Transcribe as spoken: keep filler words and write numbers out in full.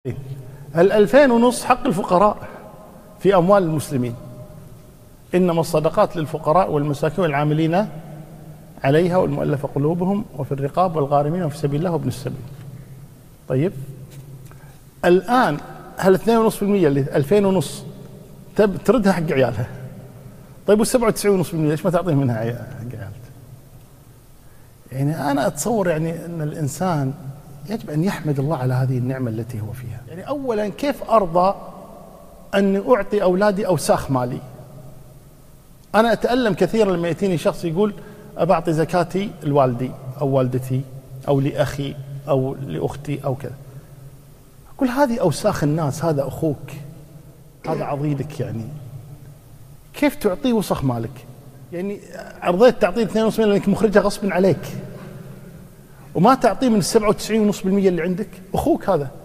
الألفين ونص حق الفقراء في أموال المسلمين، إنما الصدقات للفقراء والمساكين والعاملين عليها والمؤلف قلوبهم وفي الرقاب والغارمين وفي سبيل الله وابن السبيل. طيب الآن هل اثنين ونص في المية اللي ألفين ونص تردها حق عيالها؟ طيب والسبعة وتسعين ونص في المية ليش ما تعطيهم منها حق عيالها؟ يعني أنا أتصور يعني أن الإنسان يجب أن يحمد الله على هذه النعمة التي هو فيها. يعني أولا كيف أرضى أن أعطي أولادي أوساخ مالي؟ أنا أتألم كثيرا لما يأتيني شخص يقول أبى أعطي زكاتي لوالدي أو والدتي أو لأخي أو لأختي أو كذا. أقول هذه أوساخ الناس، هذا أخوك، هذا عضيدك، يعني كيف تعطيه وسخ مالك؟ يعني عرضيت تعطيه اثنين ونص مليون لأنك مخرجها غصب عليك، وما تعطيه من السبعة وتسعين ونص بالمية اللي عندك. أخوك هذا